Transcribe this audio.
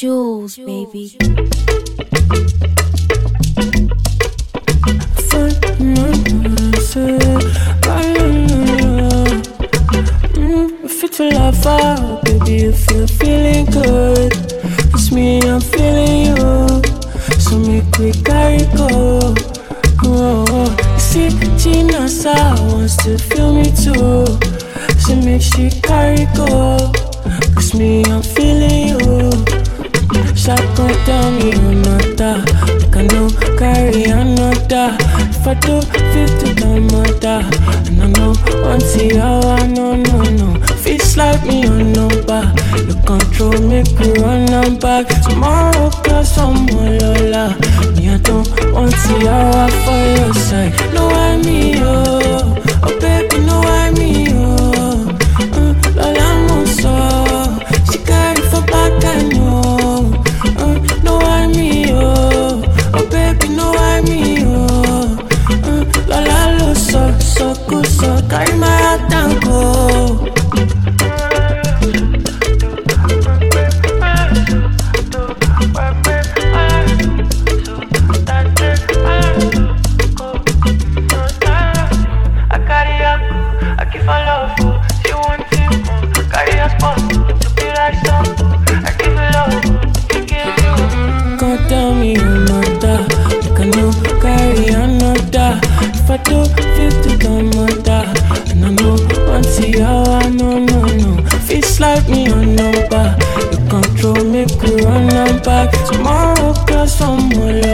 Jules, baby. If it's a lover, baby, if you're feeling good, it's me, I'm feeling you. So make we carry go. Oh, see, Gina wants to feel me too. So make she carry go. Cause me, I'm feeling you. Shotgun tell me another. Like I know carry another. If I do 50 time mother. And I know once a hour, no. Feels like me on number. You control me, we run am back. Tomorrow cause I'm Lola. Me I don't want a hour for your side. No I me oh baby, no I me Lola Monso. She carry for back I know. No I me oh baby, no I me Lola lo so good so carry my heart and go. Tell me another, like I know carry another. If I do 50 time mother, and I know once a hour, no. Feels like me on number. You control me, we run am back. Tomorrow cause I'm all